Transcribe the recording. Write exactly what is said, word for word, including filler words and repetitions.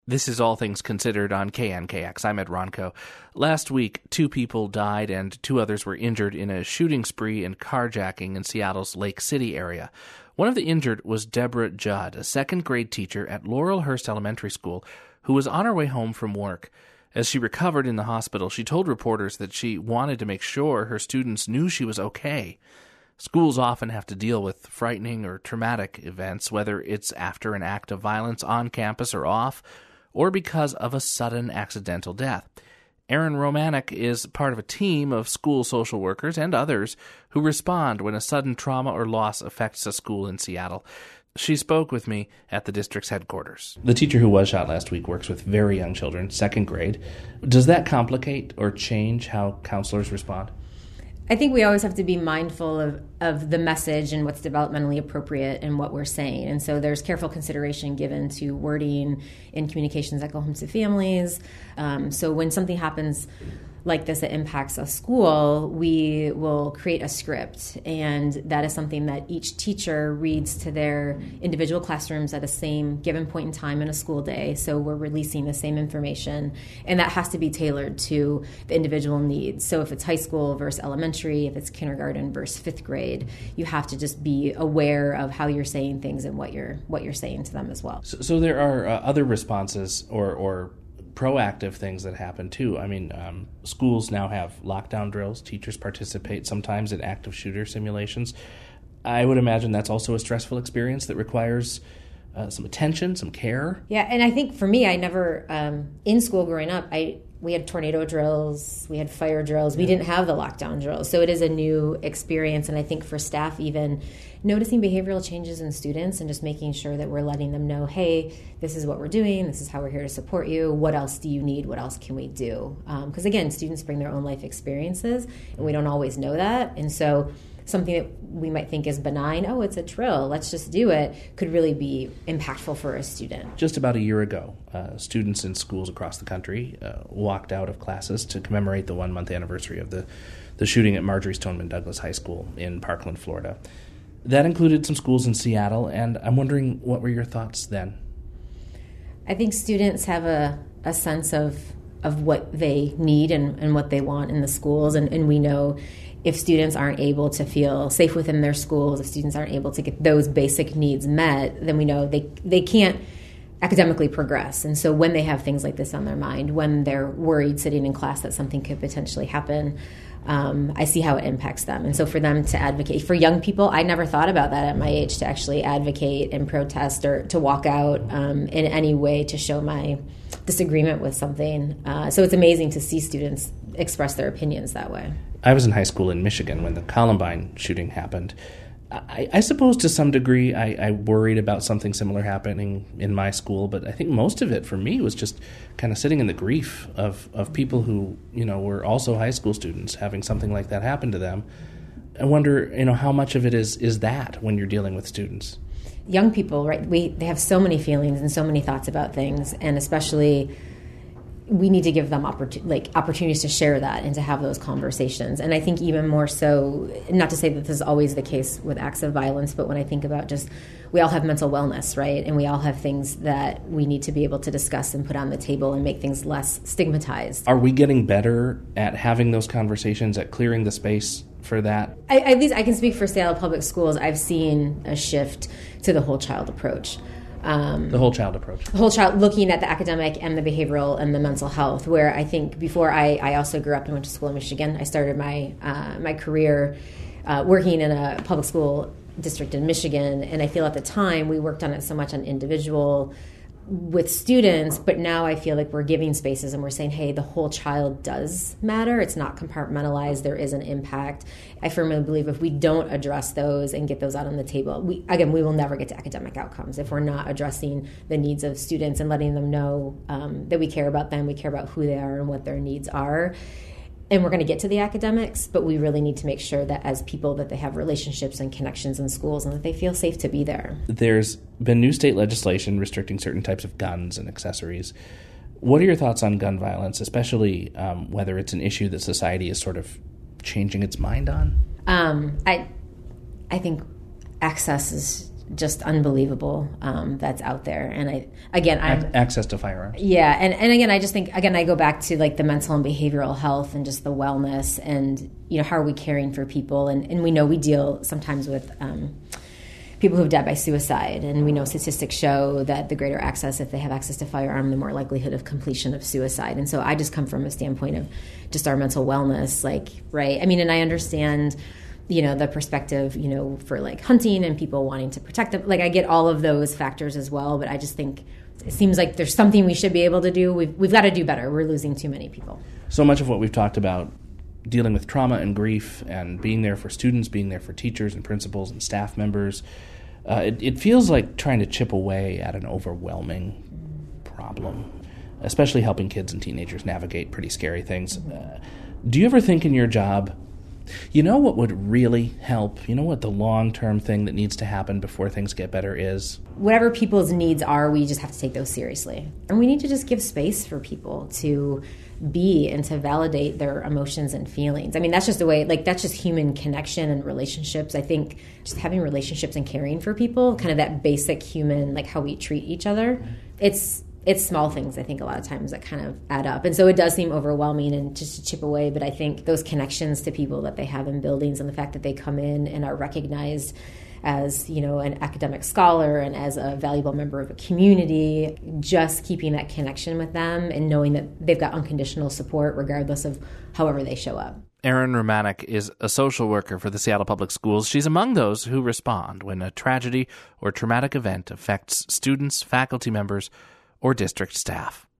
This is All Things Considered on K N K X. I'm Ed Ronco. Last week, two people died and two others were injured in a shooting spree and carjacking in Seattle's Lake City area. One of the injured was Deborah Judd, a second-grade teacher at Laurelhurst Elementary School, who was on her way home from work. As she recovered in the hospital, she told reporters that she wanted to make sure her students knew she was okay. Schools often have to deal with frightening or traumatic events, whether it's after an act of violence on campus or off, or because of a sudden accidental death. Erin Romanek is part of a team of school social workers and others who respond when a sudden trauma or loss affects a school in Seattle. She spoke with me at the district's headquarters. The teacher who was shot last week works with very young children, second grade. Does that complicate or change how counselors respond? I think we always have to be mindful of, of the message and what's developmentally appropriate and what we're saying. And so there's careful consideration given to wording in communications that go home to families. Um, so when something happens like this that impacts a school, we will create a script. And that is something that each teacher reads to their individual classrooms at the same given point in time in a school day. So we're releasing the same information. And that has to be tailored to the individual needs. So if it's high school versus elementary, if it's kindergarten versus fifth grade, you have to just be aware of how you're saying things and what you're what you're saying to them as well. So, so there are uh, other responses or, or proactive things that happen too. I mean, um, schools now have lockdown drills. Teachers participate sometimes in active shooter simulations. I would imagine that's also a stressful experience that requires uh, some attention, some care. Yeah, and I think for me, I never, um, in school growing up, I we had tornado drills, we had fire drills. We didn't have the lockdown drills. So it is a new experience. And I think for staff even, noticing behavioral changes in students and just making sure that we're letting them know, hey, this is what we're doing, this is how we're here to support you, what else do you need, what else can we do? Because um, again, students bring their own life experiences, and we don't always know that. And so something that we might think is benign, oh, it's a drill, let's just do it, could really be impactful for a student. Just about a year ago, uh, students in schools across the country uh, walked out of classes to commemorate the one-month anniversary of the, the shooting at Marjory Stoneman Douglas High School in Parkland, Florida. That included some schools in Seattle, and I'm wondering, what were your thoughts then? I think students have a, a sense of of what they need and, and what they want in the schools, and, and we know if students aren't able to feel safe within their schools, if students aren't able to get those basic needs met, then we know they they can't academically progress. And so when they have things like this on their mind, when they're worried sitting in class that something could potentially happen, um, I see how it impacts them. And so for them to advocate, for young people, I never thought about that at my age, to actually advocate and protest or to walk out um, in any way to show my disagreement with something. Uh, so it's amazing to see students express their opinions that way. I was in high school in Michigan when the Columbine shooting happened. I, I suppose to some degree I, I worried about something similar happening in my school, but I think most of it for me was just kind of sitting in the grief of, of people who, you know, were also high school students having something like that happen to them. I wonder, you know, how much of it is, is that when you're dealing with students? Young people, right, we they have so many feelings and so many thoughts about things, and especially we need to give them opportun- like opportunities to share that and to have those conversations. And I think even more so, not to say that this is always the case with acts of violence, but when I think about just, we all have mental wellness, right? And we all have things that we need to be able to discuss and put on the table and make things less stigmatized. Are we getting better at having those conversations, at clearing the space for that? I, at least I can speak for Seattle Public Schools. I've seen a shift to the whole child approach. Um, the whole child approach. The whole child, looking at the academic and the behavioral and the mental health, where I think before I, I also grew up and went to school in Michigan. I started my uh, my career uh, working in a public school district in Michigan, and I feel at the time we worked on it so much on individual with students, but now I feel like we're giving spaces and we're saying, hey, the whole child does matter. It's not compartmentalized. There is an impact. I firmly believe if we don't address those and get those out on the table, we again, we will never get to academic outcomes if we're not addressing the needs of students and letting them know um, that we care about them, we care about who they are and what their needs are. And we're going to get to the academics, but we really need to make sure that as people that they have relationships and connections in schools and that they feel safe to be there. There's been new state legislation restricting certain types of guns and accessories. What are your thoughts on gun violence, especially um, whether it's an issue that society is sort of changing its mind on? Um, I, I think access is just unbelievable um, that's out there. And I, again, I'm access to firearms. Yeah, and and again, I just think again, I go back to like the mental and behavioral health and just the wellness, and you know, how are we caring for people? And and we know we deal sometimes with um, people who've died by suicide, and we know statistics show that the greater access, if they have access to firearm, the more likelihood of completion of suicide. And so I just come from a standpoint of just our mental wellness, like right. I mean, and I understand, you know, the perspective, you know, for like hunting and people wanting to protect them. Like I get all of those factors as well, but I just think it seems like there's something we should be able to do. We've, we've got to do better. We're losing too many people. So much of what we've talked about, dealing with trauma and grief and being there for students, being there for teachers and principals and staff members, uh, it, it feels like trying to chip away at an overwhelming problem, especially helping kids and teenagers navigate pretty scary things. Uh, do you ever think in your job, you know what would really help? You know what the long-term thing that needs to happen before things get better is? Whatever people's needs are, we just have to take those seriously. And we need to just give space for people to be and to validate their emotions and feelings. I mean, that's just the way, like, that's just human connection and relationships. I think just having relationships and caring for people, kind of that basic human, like how we treat each other, it's it's small things, I think, a lot of times that kind of add up. And so it does seem overwhelming and just to chip away, but I think those connections to people that they have in buildings and the fact that they come in and are recognized as, you know, an academic scholar and as a valuable member of a community, just keeping that connection with them and knowing that they've got unconditional support regardless of however they show up. Erin Romanek is a social worker for the Seattle Public Schools. She's among those who respond when a tragedy or traumatic event affects students, faculty members, or district staff.